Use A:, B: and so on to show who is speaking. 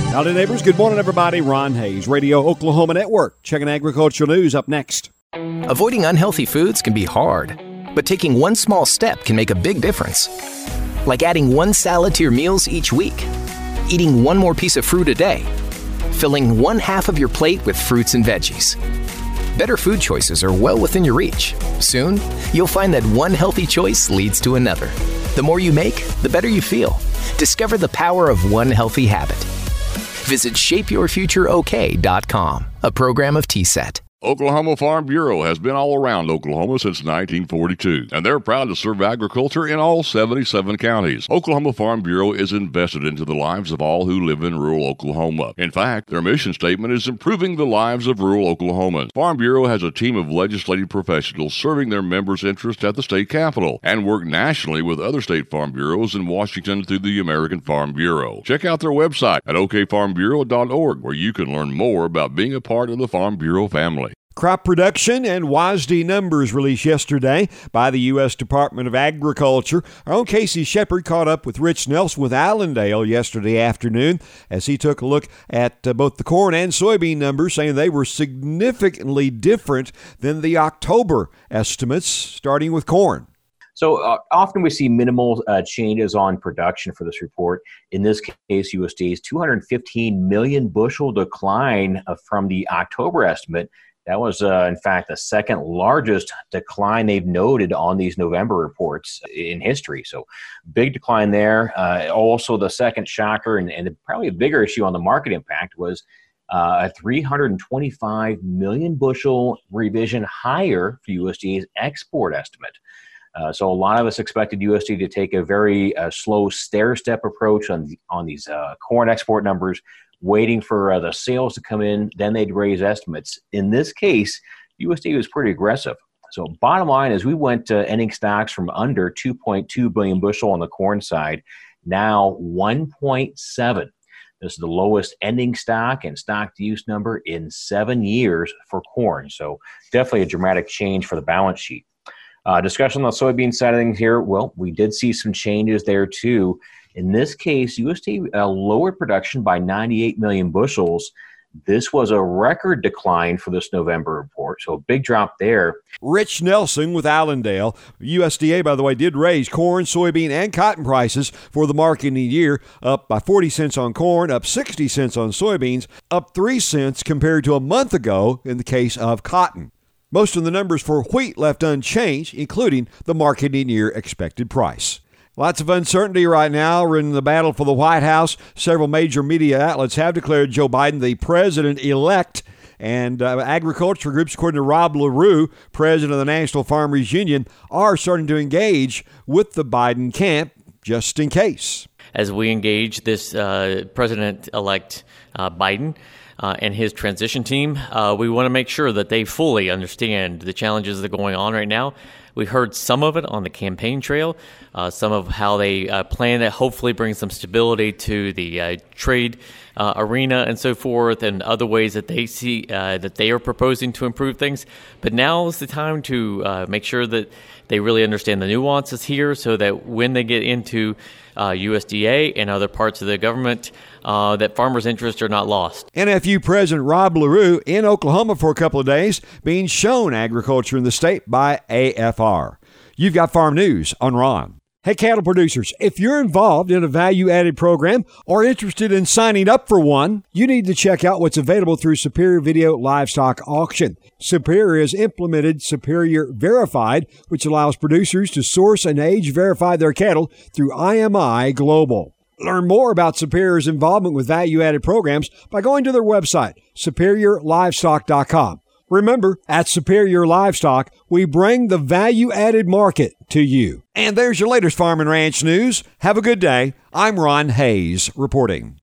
A: Howdy, neighbors. Good morning, everybody. Ron Hayes, Radio Oklahoma Network. Checking agricultural news up next.
B: Avoiding unhealthy foods can be hard, but taking one small step can make a big difference. Like adding one salad to your meals each week, eating one more piece of fruit a day, filling one half of your plate with fruits and veggies. Better food choices are well within your reach. Soon, you'll find that one healthy choice leads to another. The more you make, the better you feel. Discover the power of one healthy habit. Visit ShapeYourFutureOK.com, a program of TSET.
C: Oklahoma Farm Bureau has been all around Oklahoma since 1942, and they're proud to serve agriculture in all 77 counties. Oklahoma Farm Bureau is invested into the lives of all who live in rural Oklahoma. In fact, their mission statement is improving the lives of rural Oklahomans. Farm Bureau has a team of legislative professionals serving their members' interests at the state capitol and work nationally with other state farm bureaus in Washington through the American Farm Bureau. Check out their website at okfarmbureau.org, where you can learn more about being a part of the Farm Bureau family.
A: Crop production and WASDE numbers released yesterday by the U.S. Department of Agriculture. Our own Casey Shepard caught up with Rich Nelson with Allendale yesterday afternoon as he took a look at both the corn and soybean numbers, saying they were significantly different than the October estimates, starting with corn.
D: So often we see minimal changes on production for this report. In this case, USDA's 215 million bushel decline from the October estimate. That was, in fact, the second largest decline they've noted on these November reports in history. So big decline there. Also, the second shocker and probably a bigger issue on the market impact was a 325 million bushel revision higher for USDA's export estimate. So a lot of us expected USDA to take a very slow stair-step approach on these corn export numbers, waiting for the sales to come in, then they'd raise estimates. In this case, USDA was pretty aggressive. So bottom line is we went to ending stocks from under 2.2 billion bushel on the corn side, now 1.7. This is the lowest ending stock and stock-to-use number in 7 years for corn. So definitely a dramatic change for the balance sheet. Discussion on the soybean side of things here, well, we did see some changes there too. In this case, USDA lowered production by 98 million bushels. This was a record decline for this November report, so a big drop there.
A: Rich Nelson with Allendale. USDA, by the way, did raise corn, soybean, and cotton prices for the marketing year, up by 40 cents on corn, up 60 cents on soybeans, up 3 cents compared to a month ago in the case of cotton. Most of the numbers for wheat left unchanged, including the marketing year expected price. Lots of uncertainty right now. We're in the battle for the White House. Several major media outlets have declared Joe Biden the president-elect. And agriculture groups, according to Rob LaRue, president of the National Farmers Union, are starting to engage with the Biden camp just in case.
E: As we engage this president-elect Biden, and his transition team, we want to make sure that they fully understand the challenges that are going on right now. We heard some of it on the campaign trail, some of how they plan to hopefully bring some stability to the trade arena and so forth, and other ways that they see that they are proposing to improve things. But now is the time to make sure that they really understand the nuances here, so that when they get into USDA and other parts of the government, that farmers' interests are not lost.
A: NFU President Rob LaRue in Oklahoma for a couple of days, being shown agriculture in the state by AFR. You've got Farm News on Ron. Hey, cattle producers, if you're involved in a value-added program or interested in signing up for one, you need to check out what's available through Superior Video Livestock Auction. Superior has implemented Superior Verified, which allows producers to source and age-verify their cattle through IMI Global. Learn more about Superior's involvement with value-added programs by going to their website, superiorlivestock.com. Remember, at Superior Livestock, we bring the value-added market to you. And there's your latest farm and ranch news. Have a good day. I'm Ron Hayes reporting.